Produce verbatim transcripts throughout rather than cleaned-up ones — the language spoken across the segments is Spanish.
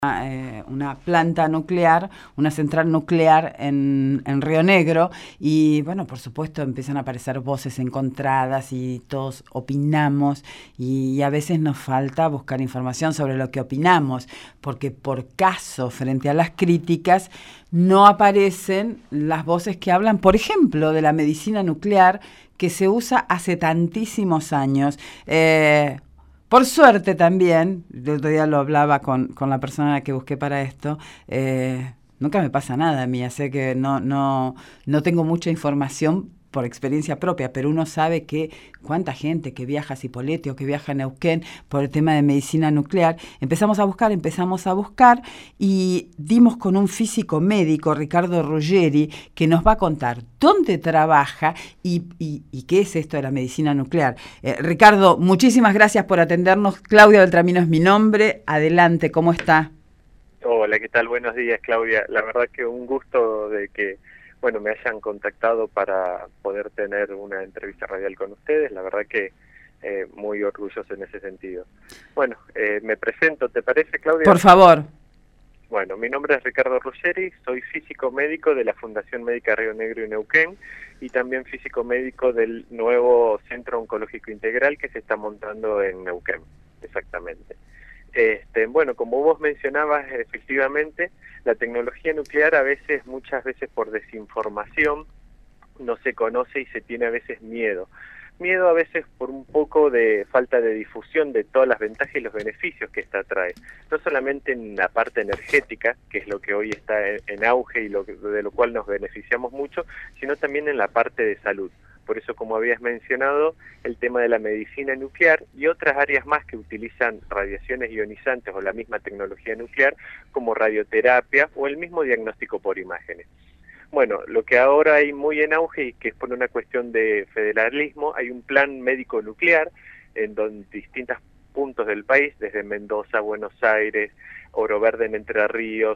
Eh, una planta nuclear, una central nuclear en, en Río Negro, y bueno, por supuesto empiezan a aparecer voces encontradas y todos opinamos, y, y a veces nos falta buscar información sobre lo que opinamos, porque por caso, frente a las críticas, no aparecen las voces que hablan, por ejemplo, de la medicina nuclear, que se usa hace tantísimos años. Eh, Por suerte también, el otro día lo hablaba con, con la persona a la que busqué para esto, eh, nunca me pasa nada a mí, sé que no, no, no tengo mucha información por experiencia propia, pero uno sabe que cuánta gente que viaja a Cipolletti o que viaja a Neuquén por el tema de medicina nuclear. Empezamos a buscar, empezamos a buscar y dimos con un físico médico, Ricardo Ruggeri, que nos va a contar dónde trabaja y, y, y qué es esto de la medicina nuclear. Eh, Ricardo, muchísimas gracias por atendernos. Claudia Beltramino es mi nombre. Adelante, ¿cómo está? Hola, ¿qué tal? Buenos días, Claudia. La verdad que un gusto de que bueno, me hayan contactado para poder tener una entrevista radial con ustedes. La verdad que eh, muy orgulloso en ese sentido. Bueno, eh, me presento, ¿te parece, Claudia? Por favor. Bueno, mi nombre es Ricardo Ruggeri, soy físico médico de la Fundación Médica Río Negro y Neuquén, y también físico médico del nuevo Centro Oncológico Integral que se está montando en Neuquén, exactamente. Este, bueno, como vos mencionabas, efectivamente, la tecnología nuclear a veces, muchas veces por desinformación, no se conoce y se tiene a veces miedo. Miedo a veces por un poco de falta de difusión de todas las ventajas y los beneficios que esta trae. No solamente en la parte energética, que es lo que hoy está en, en auge y lo que, de lo cual nos beneficiamos mucho, sino también en la parte de salud. Por eso, como habías mencionado, el tema de la medicina nuclear y otras áreas más que utilizan radiaciones ionizantes o la misma tecnología nuclear, como radioterapia o el mismo diagnóstico por imágenes. Bueno, lo que ahora hay muy en auge y que es por una cuestión de federalismo, hay un plan médico nuclear en donde distintos puntos del país, desde Mendoza, Buenos Aires, Oro Verde en Entre Ríos,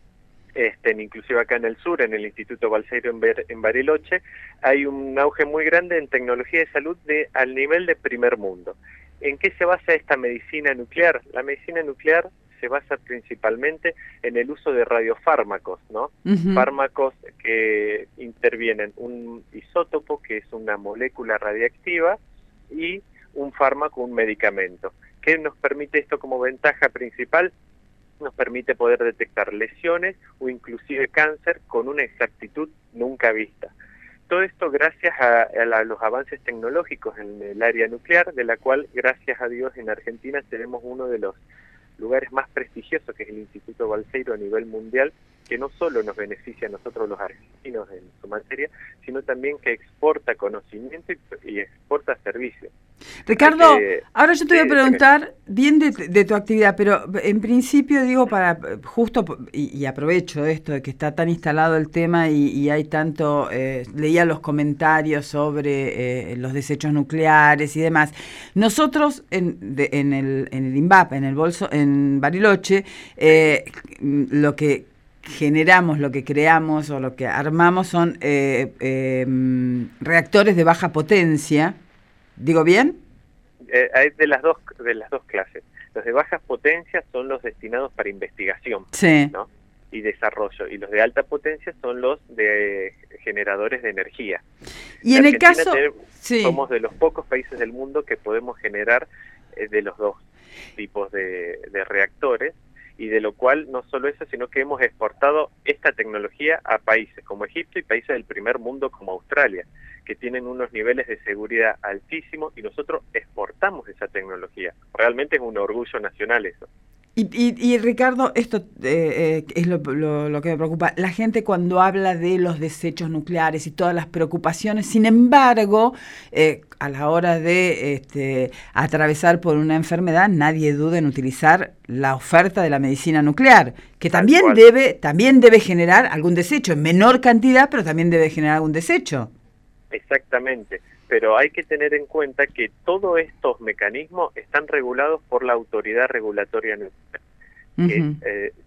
Este, inclusive acá en el sur, en el Instituto Balseiro en, Ber, en Bariloche, hay un auge muy grande en tecnología de salud de, al nivel de primer mundo. ¿En qué se basa esta medicina nuclear? La medicina nuclear se basa principalmente en el uso de radiofármacos, ¿no? Uh-huh. Fármacos que intervienen un isótopo, que es una molécula radiactiva, y un fármaco, un medicamento. ¿Qué nos permite esto como ventaja principal? Nos permite poder detectar lesiones o inclusive cáncer con una exactitud nunca vista. Todo esto gracias a, a, la, a los avances tecnológicos en el área nuclear, de la cual, gracias a Dios, en Argentina tenemos uno de los lugares más prestigiosos, que es el Instituto Balseiro a nivel mundial, que no solo nos beneficia a nosotros los argentinos en su materia, sino también que exporta conocimiento y, y exporta servicios. Ricardo, que, ahora yo te voy a preguntar bien de, de tu actividad, pero en principio digo para justo, y, y aprovecho esto de que está tan instalado el tema y, y hay tanto, eh, leía los comentarios sobre eh, los desechos nucleares y demás. Nosotros en, de, en el en el INVAP, en el bolso, en Bariloche, eh, lo que generamos, lo que creamos o lo que armamos son eh, eh, reactores de baja potencia. ¿Digo bien? Eh, hay de las dos de las dos clases. Los de bajas potencias son los destinados para investigación, sí, ¿no? Y desarrollo, y los de alta potencia son los de generadores de energía. Y en, en el caso, tenemos, sí. somos de los pocos países del mundo que podemos generar eh, de los dos tipos de, de reactores, y de lo cual no solo eso, sino que hemos exportado esta tecnología a países como Egipto y países del primer mundo como Australia, que tienen unos niveles de seguridad altísimos, y nosotros exportamos esa tecnología. Realmente es un orgullo nacional eso. Y, y, y Ricardo, esto eh, eh, es lo, lo, lo que me preocupa. La gente cuando habla de los desechos nucleares y todas las preocupaciones, sin embargo, eh, a la hora de este, atravesar por una enfermedad, nadie duda en utilizar la oferta de la medicina nuclear, que también debe, también debe generar algún desecho, en menor cantidad, pero también debe generar algún desecho. Exactamente, pero hay que tener en cuenta que todos estos mecanismos están regulados por la Autoridad Regulatoria Nuclear, uh-huh. que, eh,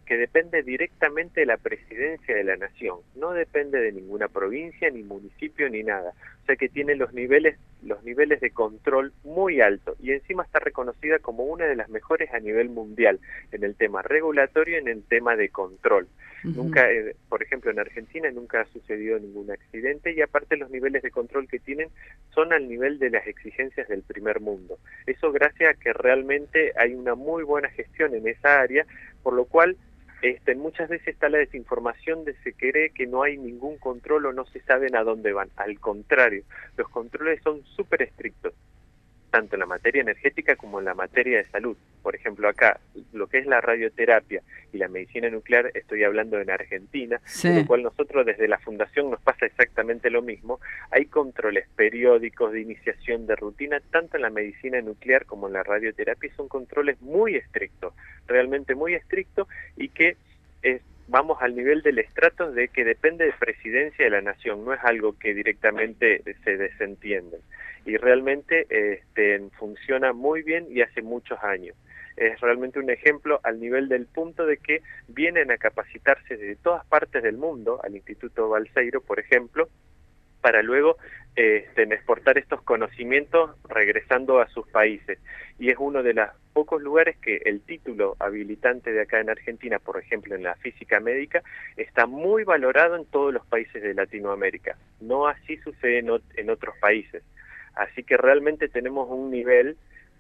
que depende directamente de la presidencia de la nación, no depende de ninguna provincia, ni municipio, ni nada. O sea que tiene los niveles, los niveles de control muy altos y encima está reconocida como una de las mejores a nivel mundial en el tema regulatorio y en el tema de control. Uh-huh. Nunca, eh, por ejemplo, en Argentina nunca ha sucedido ningún accidente y aparte los niveles de control que tienen son al nivel de las exigencias del primer mundo. Eso gracias a que realmente hay una muy buena gestión en esa área, por lo cual Este, muchas veces está la desinformación de se cree que no hay ningún control o no se saben a dónde van. Al contrario, los controles son súper estrictos, tanto en la materia energética como en la materia de salud. Por ejemplo, acá, lo que es la radioterapia y la medicina nuclear, estoy hablando en Argentina, sí. Con lo cual nosotros desde la Fundación nos pasa exactamente lo mismo. Hay controles periódicos de iniciación de rutina, tanto en la medicina nuclear como en la radioterapia, y son controles muy estrictos, realmente muy estrictos, y que es, vamos al nivel del estrato de que depende de presidencia de la nación, no es algo que directamente se desentiende. Y realmente este, funciona muy bien y hace muchos años. Es realmente un ejemplo al nivel del punto de que vienen a capacitarse de todas partes del mundo, al Instituto Balseiro, por ejemplo, para luego este, exportar estos conocimientos regresando a sus países. Y es uno de los pocos lugares que el título habilitante de acá en Argentina, por ejemplo en la física médica, está muy valorado en todos los países de Latinoamérica. No así sucede en, en otros países. Así que realmente tenemos un nivel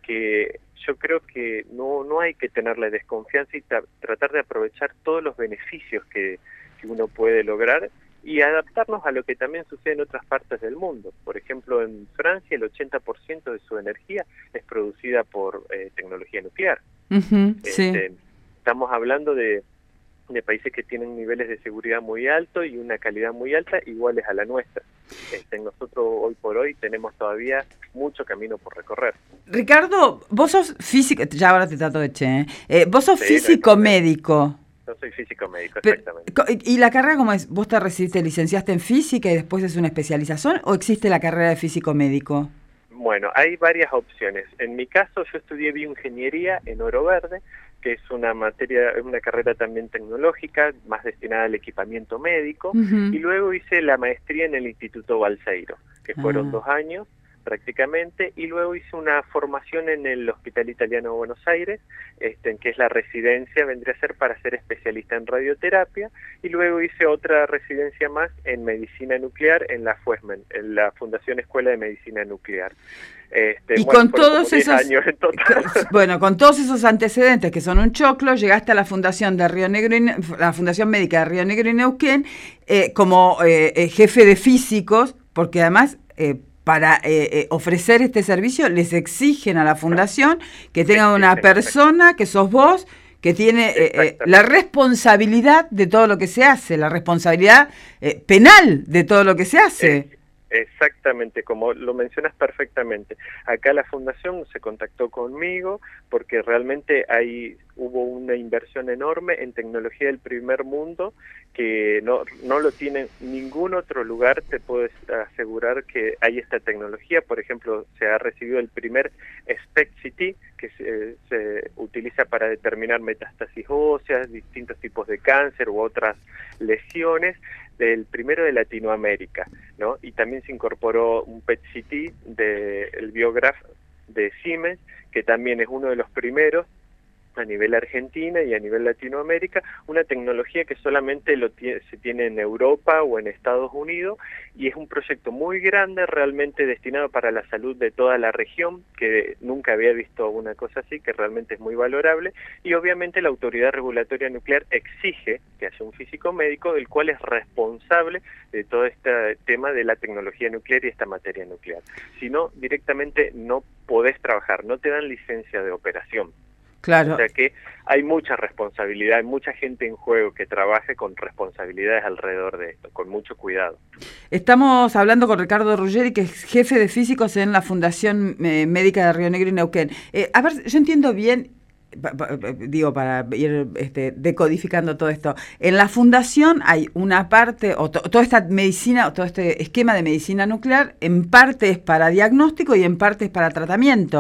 que yo creo que no, no hay que tenerle desconfianza y tra tratar de aprovechar todos los beneficios que, que uno puede lograr y adaptarnos a lo que también sucede en otras partes del mundo. Por ejemplo, en Francia el ochenta por ciento de su energía es producida por eh, tecnología nuclear. Uh-huh, este, sí. Estamos hablando de, de países que tienen niveles de seguridad muy altos y una calidad muy alta iguales a la nuestra. Este, nosotros hoy por hoy tenemos todavía mucho camino por recorrer. Ricardo, vos sos físico, ya ahora te trato de che, ¿eh? Eh, vos sos sí, físico no médico. Yo soy físico médico, Pero, exactamente. ¿y la carrera cómo es? ¿Vos te recibiste, licenciaste en física y después es una especialización o existe la carrera de físico médico? Bueno, hay varias opciones. En mi caso yo estudié bioingeniería en Oro Verde, que es una materia, una carrera también tecnológica, más destinada al equipamiento médico, uh-huh. Y luego hice la maestría en el Instituto Balseiro, que fueron uh-huh. dos años prácticamente, y luego hice una formación en el Hospital Italiano de Buenos Aires, este, que es la residencia, vendría a ser para ser especialista en radioterapia, y luego hice otra residencia más en medicina nuclear en la FUESMEN, en la Fundación Escuela de Medicina Nuclear. Este, y bueno, con todos esos años en total. Bueno, con todos esos antecedentes que son un choclo, llegaste a la Fundación de Río Negro y, la Fundación Médica de Río Negro y Neuquén eh, como eh, eh, jefe de físicos, porque además eh, para eh, eh, ofrecer este servicio les exigen a la fundación que tenga una persona, que sos vos, que tiene eh, eh, la responsabilidad de todo lo que se hace, la responsabilidad eh, penal de todo lo que se hace. Eh. Exactamente, como lo mencionas perfectamente. Acá la fundación se contactó conmigo porque realmente hay hubo una inversión enorme en tecnología del primer mundo que no, no lo tiene ningún otro lugar. Te puedo asegurar que hay esta tecnología. Por ejemplo, se ha recibido el primer SPECT-C T que se, se utiliza para determinar metástasis óseas, distintos tipos de cáncer u otras lesiones, del primero de Latinoamérica, ¿no? Y también se incorporó un P E T-C T del Biograph de Siemens, que también es uno de los primeros a nivel Argentina y a nivel Latinoamérica, una tecnología que solamente lo tiene, se tiene en Europa o en Estados Unidos, y es un proyecto muy grande, realmente destinado para la salud de toda la región, que nunca había visto una cosa así, que realmente es muy valorable, y obviamente la Autoridad Regulatoria Nuclear exige que haya un físico médico, el cual es responsable de todo este tema de la tecnología nuclear y esta materia nuclear. Si no, directamente no podés trabajar, no te dan licencia de operación. Claro. O sea que hay mucha responsabilidad, hay mucha gente en juego que trabaje con responsabilidades alrededor de esto, con mucho cuidado. Estamos hablando con Ricardo Ruggeri, que es jefe de físicos en la Fundación eh, Médica de Río Negro y Neuquén. Eh, a ver, yo entiendo bien, pa, pa, digo, para ir este, decodificando todo esto. En la fundación hay una parte, o to, toda esta medicina, o todo este esquema de medicina nuclear, en parte es para diagnóstico y en parte es para tratamiento.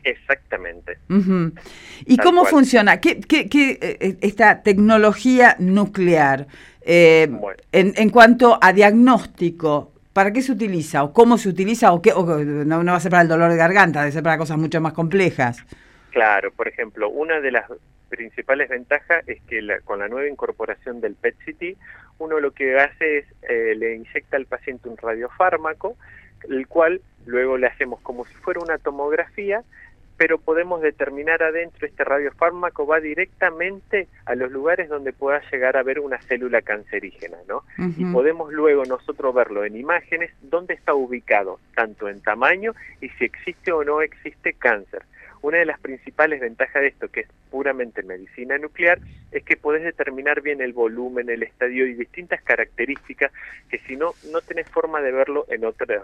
Exactamente. Uh-huh. ¿Y Tal cómo cual. funciona? ¿Qué, qué, qué eh, esta tecnología nuclear eh, Bueno. en, en cuanto a diagnóstico? ¿Para qué se utiliza? ¿O cómo se utiliza? ¿O qué? O no, no va a ser para el dolor de garganta, debe ser para cosas mucho más complejas. Claro, por ejemplo, una de las principales ventajas es que la, con la nueva incorporación del P E T C T, uno lo que hace es, eh, le inyecta al paciente un radiofármaco, el cual luego le hacemos como si fuera una tomografía, pero podemos determinar adentro, este radiofármaco va directamente a los lugares donde pueda llegar a ver una célula cancerígena, ¿no? Uh-huh. Y podemos luego nosotros verlo en imágenes, dónde está ubicado, tanto en tamaño y si existe o no existe cáncer. Una de las principales ventajas de esto, que es puramente medicina nuclear, es que podés determinar bien el volumen, el estadio y distintas características que si no, no tenés forma de verlo en otra,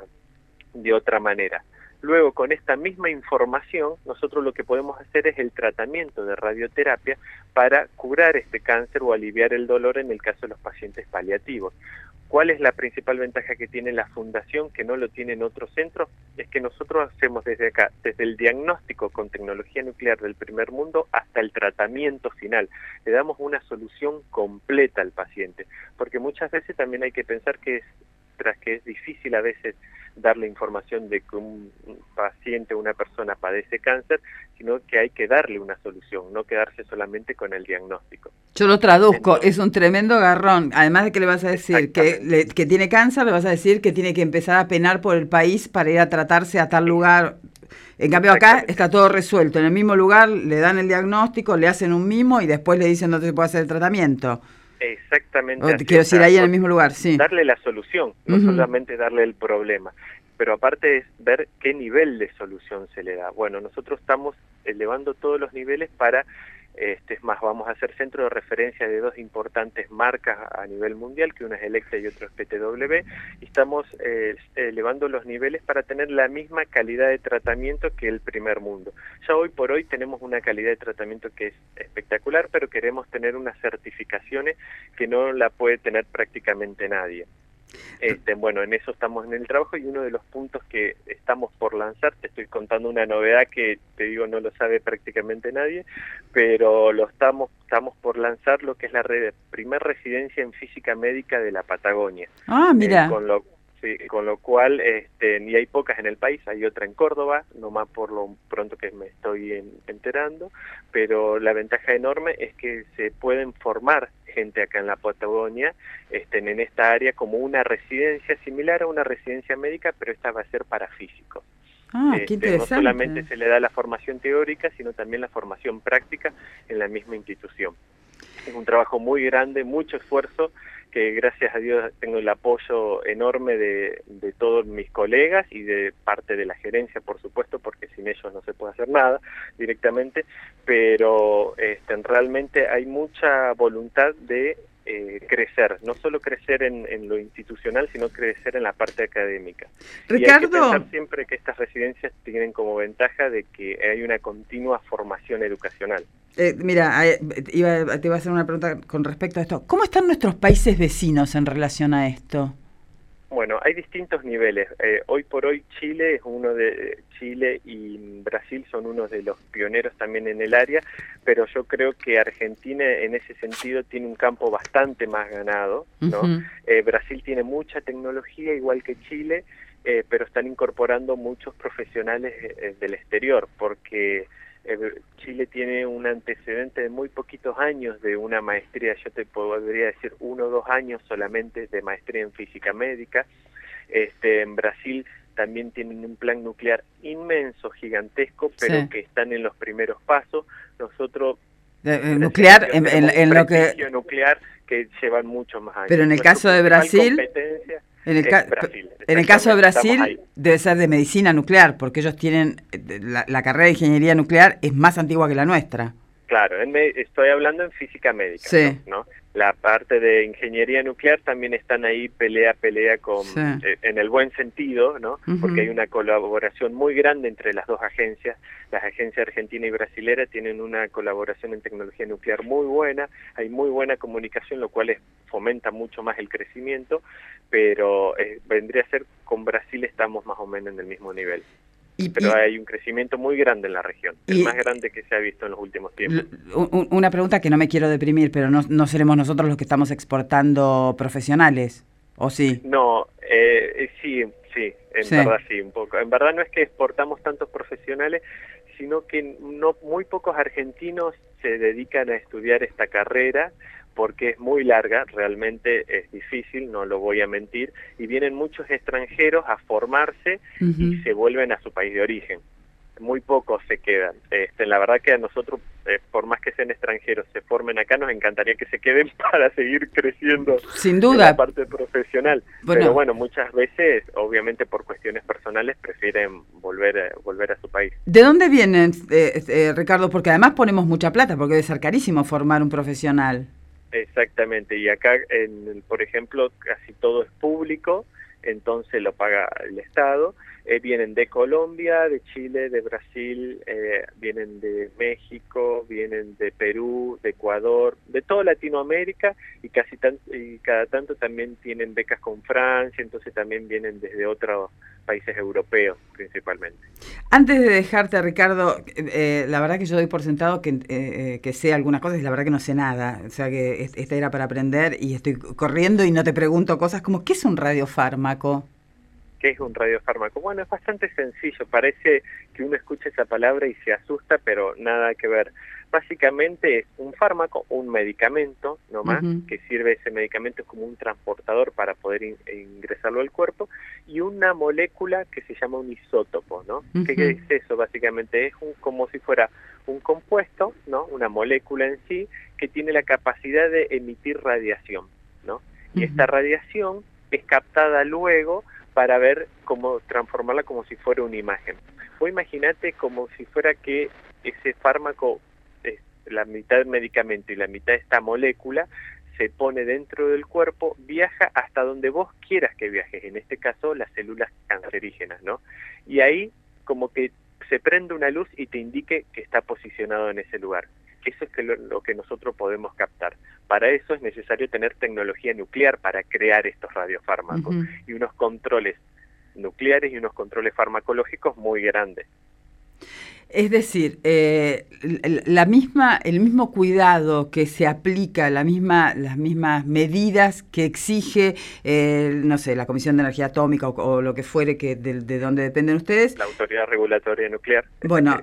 de otra manera. Luego, con esta misma información, nosotros lo que podemos hacer es el tratamiento de radioterapia para curar este cáncer o aliviar el dolor en el caso de los pacientes paliativos. ¿Cuál es la principal ventaja que tiene la Fundación, que no lo tienen otros centros? Es que nosotros hacemos desde acá, desde el diagnóstico con tecnología nuclear del primer mundo hasta el tratamiento final. Le damos una solución completa al paciente, porque muchas veces también hay que pensar que es, tras que es difícil a veces darle información de que un paciente o una persona padece cáncer, sino que hay que darle una solución, no quedarse solamente con el diagnóstico. Yo lo traduzco, Entonces, es un tremendo garrón. Además de que le vas a decir que, le, que tiene cáncer, le vas a decir que tiene que empezar a penar por el país para ir a tratarse a tal lugar. En cambio acá está todo resuelto. En el mismo lugar le dan el diagnóstico, le hacen un mimo y después le dicen dónde se puede hacer el tratamiento. Exactamente. O, así, quiero o sea, decir, ahí en el mismo lugar, sí. Darle la solución, no uh-huh. solamente darle el problema. Pero aparte es ver qué nivel de solución se le da. Bueno, nosotros estamos elevando todos los niveles para, este, es más, vamos a hacer centro de referencia de dos importantes marcas a nivel mundial, que una es Elekta y otra es P T W, y estamos eh, elevando los niveles para tener la misma calidad de tratamiento que el primer mundo. Ya hoy por hoy tenemos una calidad de tratamiento que es espectacular, pero queremos tener unas certificaciones que no la puede tener prácticamente nadie. Este, bueno, en eso estamos en el trabajo, y uno de los puntos que estamos por lanzar, te estoy contando una novedad que te digo no lo sabe prácticamente nadie, pero lo estamos estamos por lanzar lo que es la red, primer residencia en física médica de la Patagonia. Ah, mira. Eh, con lo Sí, con lo cual, este, ni hay pocas en el país, hay otra en Córdoba, nomás por lo pronto que me estoy en, enterando, pero la ventaja enorme es que se pueden formar gente acá en la Patagonia, este, en esta área, como una residencia similar a una residencia médica, pero esta va a ser para físicos. Ah, este, qué interesante. No solamente se le da la formación teórica, sino también la formación práctica en la misma institución. Es un trabajo muy grande, mucho esfuerzo, que gracias a Dios tengo el apoyo enorme de, de todos mis colegas y de parte de la gerencia, por supuesto, porque sin ellos no se puede hacer nada directamente, pero este, realmente hay mucha voluntad de eh, crecer, no solo crecer en, en lo institucional, sino crecer en la parte académica. Ricardo. Y hay que pensar siempre que estas residencias tienen como ventaja de que hay una continua formación educacional. Eh, mira, eh, iba, te iba a hacer una pregunta con respecto a esto. ¿Cómo están nuestros países vecinos en relación a esto? Bueno, hay distintos niveles. Eh, hoy por hoy Chile es uno de Chile y Brasil son unos de los pioneros también en el área, pero yo creo que Argentina en ese sentido tiene un campo bastante más ganado, ¿no? Uh-huh. eh, Brasil tiene mucha tecnología igual que Chile, eh, pero están incorporando muchos profesionales eh, del exterior, porque Eh, Chile tiene un antecedente de muy poquitos años de una maestría, yo te podría decir uno o dos años solamente de maestría en física médica. Este, en Brasil también tienen un plan nuclear inmenso, gigantesco, pero sí, que están en los primeros pasos. Nosotros eh, nuclear en, en, en lo que nuclear que llevan muchos más años. Pero en el Nuestra caso de Brasil, en el, ca Brasil, en el caso de Brasil debe ser de medicina nuclear, porque ellos tienen la, la carrera de ingeniería nuclear es más antigua que la nuestra. Claro, en me, estoy hablando en física médica, sí, ¿no? La parte de ingeniería nuclear también están ahí pelea pelea con sí, eh, en el buen sentido, ¿no? Uh-huh. Porque hay una colaboración muy grande entre las dos agencias. Las agencias argentina y brasilera tienen una colaboración en tecnología nuclear muy buena, hay muy buena comunicación, lo cual es, fomenta mucho más el crecimiento, pero eh, vendría a ser con Brasil estamos más o menos en el mismo nivel. Y, pero y, hay un crecimiento muy grande en la región, el y, más grande que se ha visto en los últimos tiempos. Una pregunta que no me quiero deprimir, pero no, no seremos nosotros los que estamos exportando profesionales, ¿o sí? No, eh, sí, sí, en Sí. verdad sí, un poco. En verdad no es que exportamos tantos profesionales, sino que no muy pocos argentinos se dedican a estudiar esta carrera porque es muy larga, realmente es difícil, no lo voy a mentir, y vienen muchos extranjeros a formarse y Uh-huh. se vuelven a su país de origen. Muy pocos se quedan. Este, la verdad que a nosotros, eh, por más que sean extranjeros, se formen acá, nos encantaría que se queden para seguir creciendo Sin en la duda. parte profesional. Bueno. Pero bueno, muchas veces, obviamente por cuestiones personales, prefieren volver, eh, volver a su país. ¿De dónde vienen, eh, eh, Ricardo? Porque además ponemos mucha plata, porque debe ser carísimo formar un profesional. Exactamente, y acá, en, por ejemplo, casi todo es público, entonces lo paga el Estado. Eh, vienen de Colombia, de Chile, de Brasil, eh, vienen de México, vienen de Perú, de Ecuador, de toda Latinoamérica, y casi tan, y cada tanto también tienen becas con Francia, entonces también vienen desde otros países europeos principalmente. Antes de dejarte, Ricardo, eh, la verdad que yo doy por sentado que, eh, que sé algunas cosas y la verdad que no sé nada. O sea que esta era para aprender y estoy corriendo y no te pregunto cosas como ¿qué es un radiofármaco? ¿Qué es un radiofármaco? Bueno, es bastante sencillo, parece que uno escucha esa palabra y se asusta, pero nada que ver. Básicamente es un fármaco, un medicamento nomás, Uh-huh. que sirve ese medicamento como un transportador para poder in ingresarlo al cuerpo, y una molécula que se llama un isótopo, ¿no? Uh-huh. ¿Qué es eso? Básicamente es un, como si fuera un compuesto, ¿no? Una molécula en sí, que tiene la capacidad de emitir radiación, ¿no? Y uh-huh. esta radiación es captada luego para ver cómo transformarla como si fuera una imagen. O imagínate como si fuera que ese fármaco, es la mitad del medicamento y la mitad de esta molécula, se pone dentro del cuerpo, viaja hasta donde vos quieras que viajes, en este caso las células cancerígenas, ¿no? Y ahí como que se prende una luz y te indique que está posicionado en ese lugar. Eso es que lo, lo que nosotros podemos captar. Para eso es necesario tener tecnología nuclear para crear estos radiofármacos uh-huh. y unos controles nucleares y unos controles farmacológicos muy grandes. Es decir, eh, la misma, el mismo cuidado que se aplica, la misma, las mismas medidas que exige, eh, no sé, la Comisión de Energía Atómica o, o lo que fuere que de, de donde dependen ustedes. La Autoridad Regulatoria Nuclear. Bueno.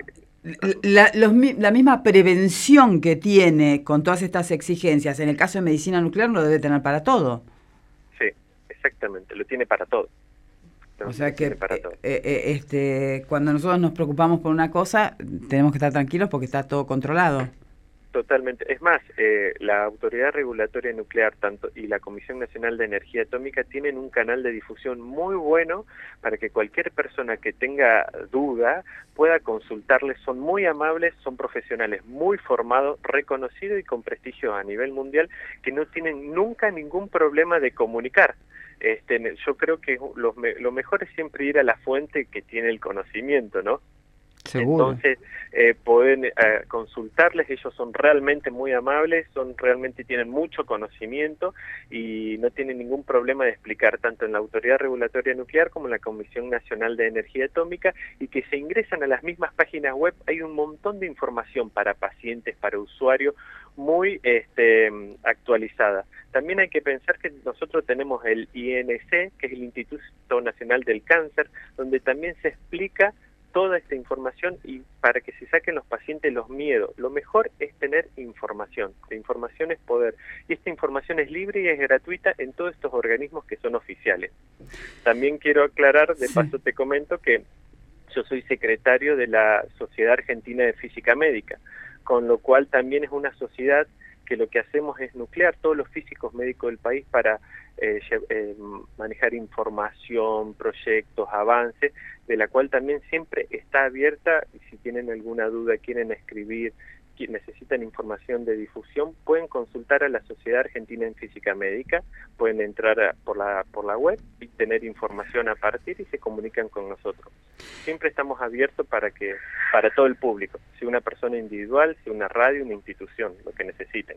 La, los, la misma prevención que tiene con todas estas exigencias, en el caso de medicina nuclear, lo debe tener para todo. Sí, exactamente, lo tiene para todo. No, o sea que eh, eh, este, cuando nosotros nos preocupamos por una cosa, tenemos que estar tranquilos porque está todo controlado. Totalmente. Es más, eh, la Autoridad Regulatoria Nuclear tanto y la Comisión Nacional de Energía Atómica tienen un canal de difusión muy bueno para que cualquier persona que tenga duda pueda consultarles. Son muy amables, son profesionales muy formados, reconocidos y con prestigio a nivel mundial, que no tienen nunca ningún problema de comunicar. Este, yo creo que lo, lo mejor es siempre ir a la fuente que tiene el conocimiento, ¿no? Seguro. Entonces, eh, pueden eh, consultarles, ellos son realmente muy amables, son realmente tienen mucho conocimiento y no tienen ningún problema de explicar tanto en la Autoridad Regulatoria Nuclear como en la Comisión Nacional de Energía Atómica, y que se ingresan a las mismas páginas web, hay un montón de información para pacientes, para usuarios, muy este, actualizada. También hay que pensar que nosotros tenemos el I N C, que es el Instituto Nacional del Cáncer, donde también se explica toda esta información y para que se saquen los pacientes los miedos. Lo mejor es tener información. La información es poder. Y esta información es libre y es gratuita en todos estos organismos que son oficiales. También quiero aclarar, de sí. paso te comento que yo soy secretario de la Sociedad Argentina de Física Médica, con lo cual también es una sociedad que lo que hacemos es nuclear todos los físicos médicos del país para eh, eh, manejar información, proyectos, avances, de la cual también siempre está abierta, y si tienen alguna duda, quieren escribir, necesitan información de difusión, pueden consultar a la Sociedad Argentina en Física Médica, pueden entrar a, por la por la web y tener información a partir y se comunican con nosotros. Siempre estamos abiertos para que para todo el público, si una persona individual, si una radio, una institución, lo que necesiten.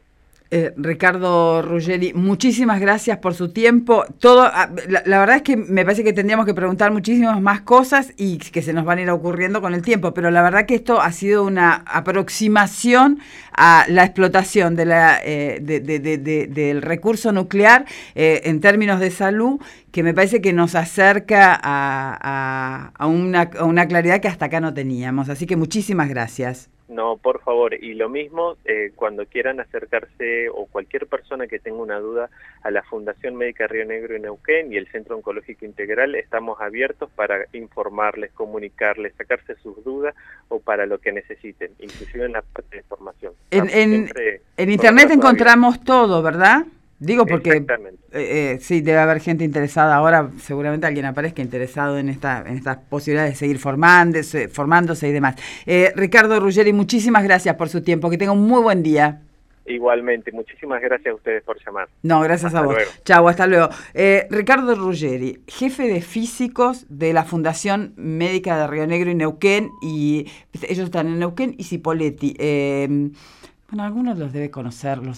Eh, Ricardo Ruggeri, muchísimas gracias por su tiempo. Todo, la, la verdad es que me parece que tendríamos que preguntar muchísimas más cosas y que se nos van a ir ocurriendo con el tiempo, pero la verdad que esto ha sido una aproximación a la explotación de la, eh, de, de, de, de, del recurso nuclear eh, en términos de salud, que me parece que nos acerca a, a, a, una, a una claridad que hasta acá no teníamos. Así que muchísimas gracias. No, por favor, y lo mismo, eh, cuando quieran acercarse o cualquier persona que tenga una duda a la Fundación Médica Río Negro y Neuquén y el Centro Oncológico Integral, estamos abiertos para informarles, comunicarles, sacarse sus dudas o para lo que necesiten, inclusive en la parte de formación. En, en, en Internet encontramos todo, ¿verdad? Digo porque eh, eh, sí, debe haber gente interesada ahora, seguramente alguien aparezca interesado en esta en estas posibilidades de seguir formándose, formándose y demás. Eh, Ricardo Ruggeri, muchísimas gracias por su tiempo, que tenga un muy buen día. Igualmente, muchísimas gracias a ustedes por llamar. No, gracias hasta a vos. Luego. Chau, hasta luego. Eh, Ricardo Ruggeri, jefe de físicos de la Fundación Médica de Río Negro y Neuquén, y ellos están en Neuquén y Cipolletti. Eh, bueno, algunos los debe conocer, los